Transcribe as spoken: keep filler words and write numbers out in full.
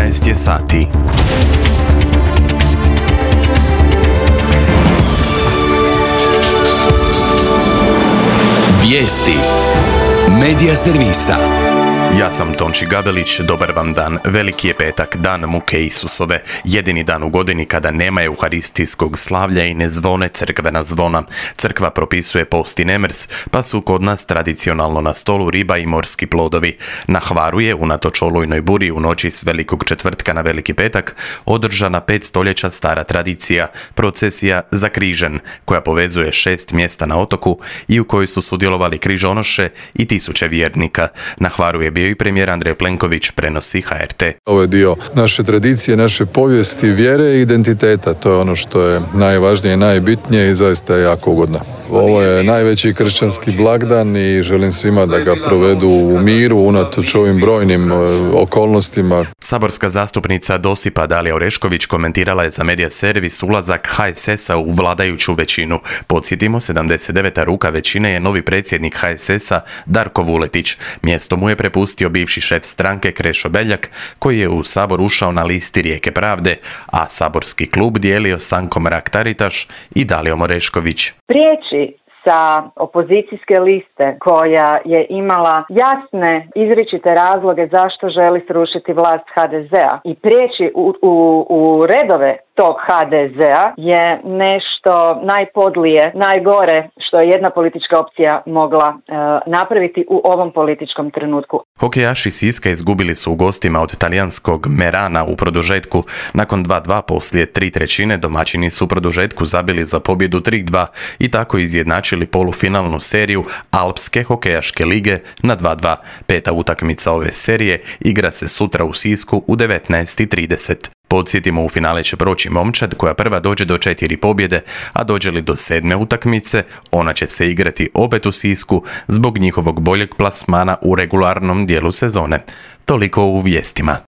jedanaest je sati. Vijesti Medija servisa. Ja sam Tonči Gabelić, dobar vam dan. Veliki je petak, dan muke Isusove, jedini dan u godini kada nema euharistijskog slavlja i ne zvone crkvena zvona. Crkva propisuje post i nemrs, pa su kod nas tradicionalno na stolu riba i morski plodovi. Na Hvaru je, unatoč olujnoj buri u noći s velikog četvrtka na veliki petak, održana pet stoljeća stara tradicija, procesija za Križen, koja povezuje šest mjesta na otoku i u kojoj su sudjelovali križonoše i tisuće vjernika. Na Hvaru je bio i premijer Andrej Plenković, prenosi H R T. Ovo je dio naše tradicije, naše povijesti, vjere i identiteta. To je ono što je najvažnije i najbitnije i zaista je jako ugodno. Ovo je najveći kršćanski blagdan i želim svima da ga provedu u miru unatoč ovim brojnim okolnostima. Saborska zastupnica Dosipa Dalija Orešković komentirala je za Medija servis ulazak H S S-a u vladajuću većinu. Podsjetimo, sedamdeset deveta ruka većine je novi predsjednik H S S-a Darko Vuletić. Mjesto mu je prepustio bivši šef stranke Krešo Beljak, koji je u Sabor ušao na listi Rijeke pravde, a saborski klub dijelio Sanko Mrak-Taritaš i Dalijom Orešković. Prijeći sa opozicijske liste koja je imala jasne izričite razloge zašto želi srušiti vlast H D Z-a i prijeći u, u, u redove tog H D Z-a je nešto najpodlije, najgore što je jedna politička opcija mogla e, napraviti u ovom političkom trenutku. Hokejaši Siska izgubili su u gostima od talijanskog Merana u produžetku. Nakon dva dva poslije tri trećine domaćini su u produžetku zabili za pobjedu tri dva i tako izjednačili polufinalnu seriju Alpske hokejaške lige na dva dva. Peta utakmica ove serije igra se sutra u Sisku u devetnaest i trideset. Podsjetimo, u finale će proći momčad koja prva dođe do četiri pobjede, a dođe li do sedme utakmice, ona će se igrati opet u Sisku zbog njihovog boljeg plasmana u regularnom dijelu sezone. Toliko u vijestima.